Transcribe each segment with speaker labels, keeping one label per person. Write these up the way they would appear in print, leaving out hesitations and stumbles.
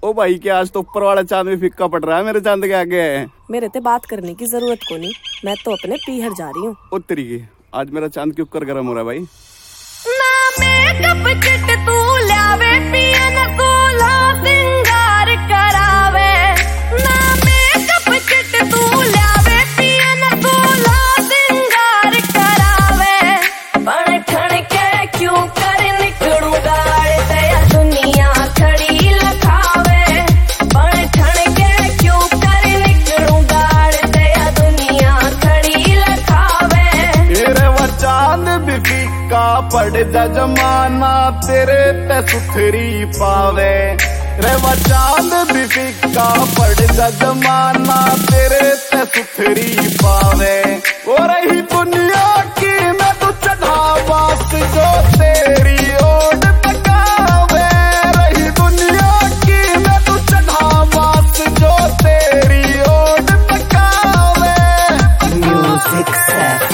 Speaker 1: ओ भाई क्या आज तो ऊपर वाला चांद भी फिक्का पड़ रहा है मेरे चांद के आगे।
Speaker 2: मेरे ते बात करने की जरूरत को नहीं, मैं तो अपने पीहर जा रही हूँ।
Speaker 1: ओ तरीके आज मेरा चांद क्यों कर गर्म हो रहा है भाई।
Speaker 3: ना मेकअप किट तू लावे पिया ना सोला सिंगार करावे। ना मेकअप किट तू लावे पिया ना सोला सिंगार करावे। बड़ ठण के क्यों कर निकलू गाड़ दया दुनिया खड़ी लखावे। बड़ ठण के क्यों कर निकलू गाड़ दया दुनिया खड़ी लखावे।
Speaker 1: मेरे वो चांद भी फीका पड़ जा जमाना तेरे पे सुथरी पावे। रे वो चांद भी फीका पड़ जा जमाना तेरे पे सुथरी पावे। ओ रही दुनिया की मैं तू चढ़ा बास जो तेरी ओट पकावे। रही दुनिया की मैं तू चढ़ा बास जो तेरी ओट पकावे।
Speaker 2: म्यूजिक सेट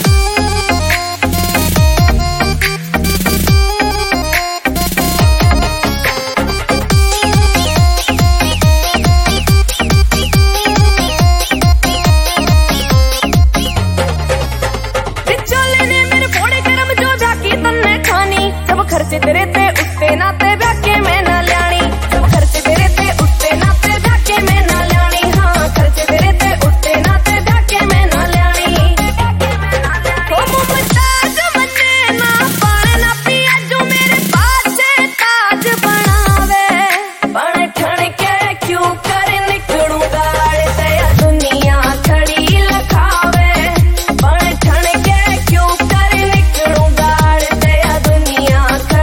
Speaker 3: खर्चे तेरे ते उसते नाते ब्याके में ना ल्याणी। सब खर्चे तेरे ते उसते नाते ब्याके में ना ल्याणी। हाँ खर्चे तेरे ते उसते नाते ब्याके में ना ल्याणी। तो मुमताज मन्ने ना पाने ना पिया जो मेरे पाछे ताज बनावे। बड़ ठण के क्यों कर निकलू गाड़ दया दुनिया खड़ी लखावे। बड़ ठण के क्यों कर निकलू गाड़ दया दुनिया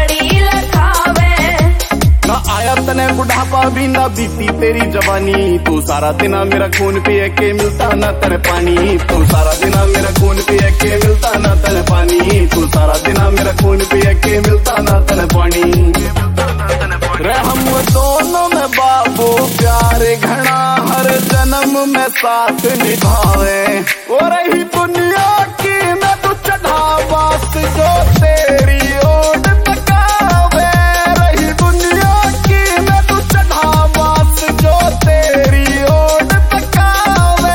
Speaker 1: तने बुढ़ापा भी ना बीती तेरी जवानी। तू सारा दिन मेरा खून पिए के मिलता ना तेरे पानी। तू सारा दिन मेरा खून पिए के मिलता ना तेरे पानी। तू सारा दिन मेरा खून पिए के मिलता ना तेरे पानी। रे हम दोनों में बाबू प्यार घना हर जन्म में साथ निभावे। ओ रही दुनिया की मैं तू चढ़ा बास जो तेरी ओट पकावे। रही दुनिया की मैं तू चढ़ा बास जो तेरी ओट पकावे।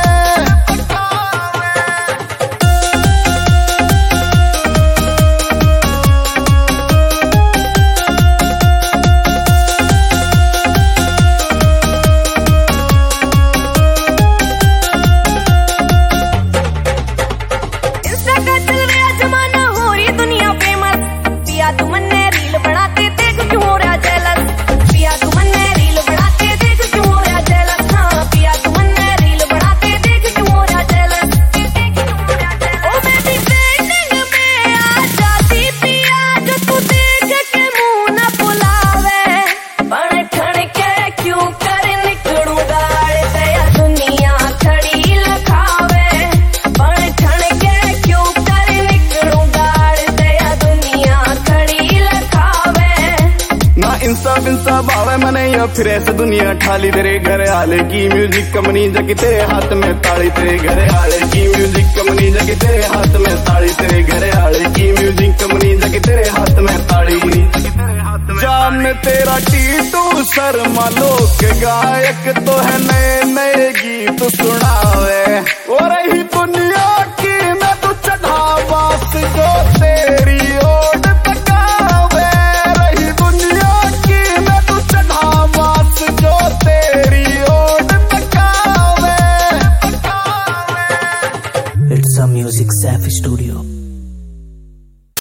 Speaker 1: इंसा भावे मने या फिर ऐसे दुनिया ठाली। तेरे घर आले की म्यूजिक कमनी जगी तेरे हाथ में ताड़ी। तेरे घर आले की म्यूजिक कमनी जगी तेरे हाथ में ताड़ी। तेरे घर आले की म्यूजिक कमनी जगी तेरे हाथ में ताड़ी। जान तेरा टीटू शर्मा लोक गायक तो है नए नए गीत सुनावे। ओ रही दुनिया की मैं तू चढ़ा बास जो तेरी ओट पकावे। रही दुनिया की मैं तू चढ़ा बास जो तेरी ओट पकावे।
Speaker 2: It's a music safe studio.